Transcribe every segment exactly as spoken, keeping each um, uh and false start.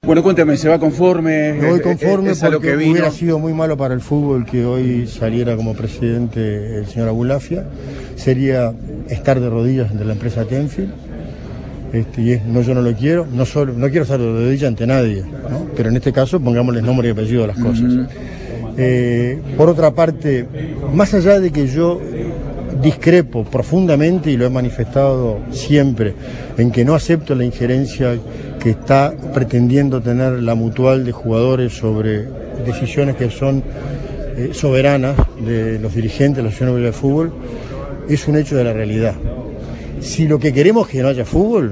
Bueno, cuénteme, ¿se va conforme? Me voy conforme es, es porque lo que vino. Hubiera sido muy malo para el fútbol que hoy saliera como presidente el señor Abulafia. Sería estar de rodillas ante la empresa Tenfield. Este, y es, no, yo no lo quiero, no solo, no quiero estar de rodillas ante nadie, ¿no? Pero en este caso pongámosle nombre y apellido a las cosas. Uh-huh. eh, por otra parte, más allá de que yo discrepo profundamente, y lo he manifestado siempre, en que no acepto la injerencia que está pretendiendo tener la Mutual de jugadores sobre decisiones que son eh, soberanas de los dirigentes de la Asociación Uruguaya de Fútbol, es un hecho de la realidad. Si lo que queremos es que no haya fútbol,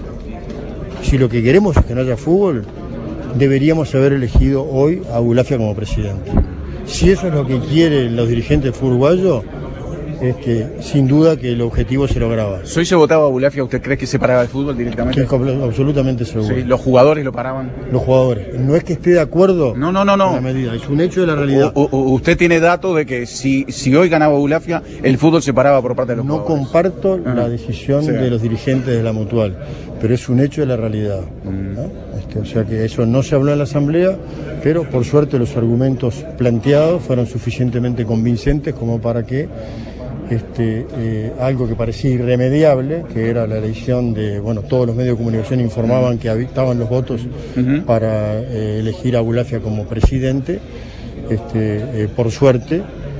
si lo que queremos es que no haya fútbol, deberíamos haber elegido hoy a Abulafia como presidente. Si eso es lo que quieren los dirigentes uruguayos, es que sin duda que el objetivo se lograba. Si hoy se votaba a Abulafia, ¿usted cree que se paraba el fútbol directamente? Que es absolutamente seguro. Sí, ¿los jugadores lo paraban? Los jugadores. No es que esté de acuerdo no, no, no, no. con la medida, es un hecho de la realidad. O, o, ¿Usted tiene dato de que si, si hoy ganaba Abulafia, el fútbol se paraba por parte de los no jugadores? No comparto uh-huh. la decisión sí. de los dirigentes de la Mutual, pero es un hecho de la realidad. Uh-huh. ¿no? este, o sea que eso no se habló en la asamblea, pero por suerte los argumentos planteados fueron suficientemente convincentes como para que Este, eh, algo que parecía irremediable, que era la elección de, bueno, todos los medios de comunicación informaban que estaban los votos uh-huh. para eh, elegir a Abulafia como presidente. Este, eh, por suerte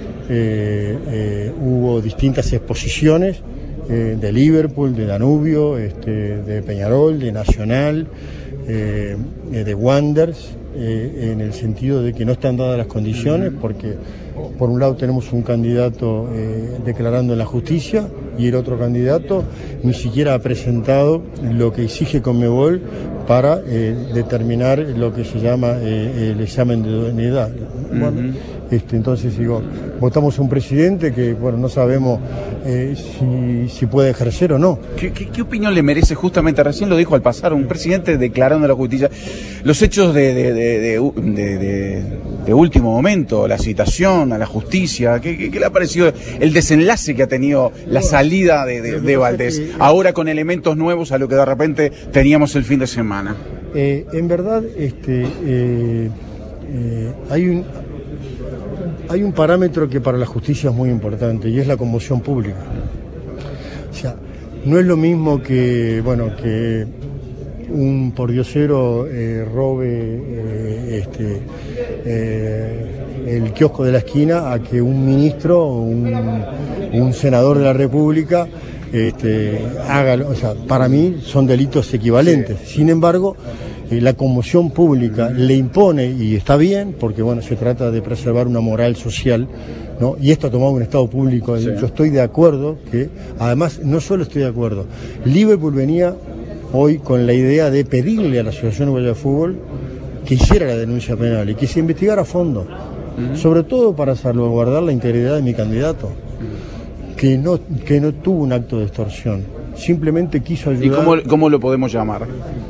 eh, eh, hubo distintas exposiciones eh, de Liverpool, de Danubio, este, de Peñarol, de Nacional, eh, de Wanderers, eh, en el sentido de que no están dadas las condiciones, porque por un lado tenemos un candidato eh, declarando en la justicia y el otro candidato ni siquiera ha presentado lo que exige Conmebol para eh, determinar lo que se llama eh, el examen de idoneidad. Uh-huh. Bueno, este, entonces digo, votamos a un presidente que bueno no sabemos eh, si, si puede ejercer o no. ¿Qué, qué, ¿Qué opinión le merece? Justamente recién lo dijo al pasar, un presidente declarando en la justicia los hechos de, de, de, de, de, de, de último momento, la citación a la justicia? ¿Qué, qué, qué le ha parecido el desenlace que ha tenido la salida de, de, de Valdés, ahora con elementos nuevos a lo que de repente teníamos el fin de semana? Eh, en verdad, este, eh, eh, hay un hay un parámetro que para la justicia es muy importante y es la conmoción pública. O sea, no es lo mismo que bueno que un pordiosero eh, robe eh, este, eh, el kiosco de la esquina a que un ministro o un, un senador de la República este, haga, o sea, para mí son delitos equivalentes. Sin embargo, eh, la conmoción pública le impone, y está bien, porque bueno, se trata de preservar una moral social, ¿no? Y esto ha tomado un estado público. Sí. Yo estoy de acuerdo que, además, no solo estoy de acuerdo, Liverpool venía hoy con la idea de pedirle a la Asociación Uruguaya de Fútbol que hiciera la denuncia penal y que se investigara a fondo, uh-huh. sobre todo para salvaguardar la integridad de mi candidato, uh-huh. que no, que no tuvo un acto de extorsión, simplemente quiso ayudar. ¿Y cómo, cómo lo podemos llamar?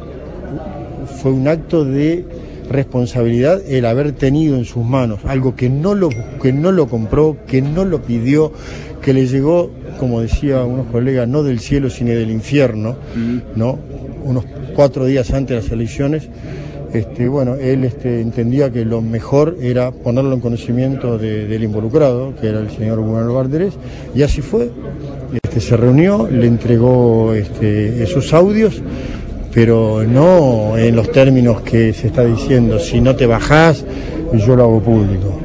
Fue un acto de responsabilidad el haber tenido en sus manos algo que no lo, que no lo compró, que no lo pidió, que le llegó, como decía unos colegas, no del cielo sino del infierno, uh-huh. ¿no? Unos cuatro días antes de las elecciones. Este, bueno, él este, entendía que lo mejor era ponerlo en conocimiento de, del involucrado, que era el señor Gunnar Barderes, y así fue. Este, se reunió, le entregó este, esos audios, pero no en los términos que se está diciendo, si no te bajás, yo lo hago público.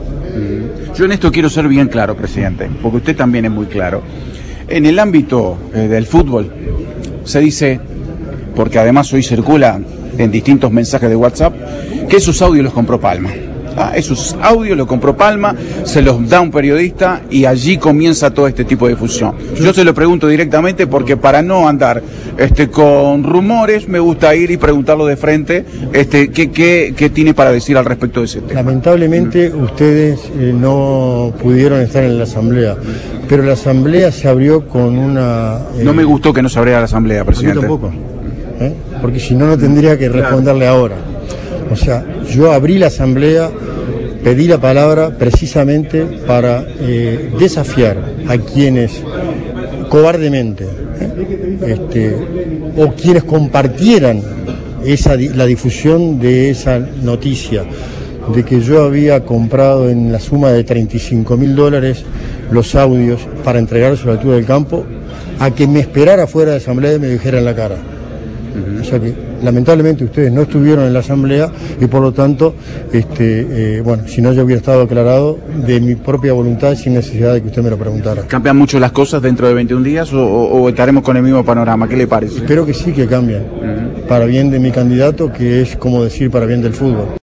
Yo en esto quiero ser bien claro, presidente, porque usted también es muy claro. En el ámbito eh, del fútbol se dice, porque además hoy circula en distintos mensajes de WhatsApp, que esos audios los compró Palma. Ah, esos audios los compró Palma, se los da un periodista y allí comienza todo este tipo de difusión. Yo se lo pregunto directamente porque para no andar este, con rumores, me gusta ir y preguntarlo de frente, este, ¿qué, qué, qué tiene para decir al respecto de ese tema? Lamentablemente mm. ustedes eh, no pudieron estar en la asamblea, pero la asamblea se abrió con una... Eh... No me gustó que no se abriera la asamblea, presidente. A mí tampoco, ¿eh? Porque si no, no tendría que responderle claro. ahora. O sea, yo abrí la asamblea, pedí la palabra precisamente para eh, desafiar a quienes cobardemente, ¿eh? este, o quienes compartieran esa, la difusión de esa noticia de que yo había comprado en la suma de treinta y cinco mil dólares los audios para entregarlos a la altura del campo, a que me esperara fuera de asamblea y me dijera en la cara. Uh-huh. O sea que lamentablemente ustedes no estuvieron en la asamblea y por lo tanto, este, eh, bueno, si no yo hubiera estado aclarado de mi propia voluntad sin necesidad de que usted me lo preguntara. ¿Cambian mucho las cosas dentro de veintiún días o, o, o estaremos con el mismo panorama? ¿Qué le parece? Espero que sí, que cambien, uh-huh. Para bien de mi candidato, que es como decir para bien del fútbol.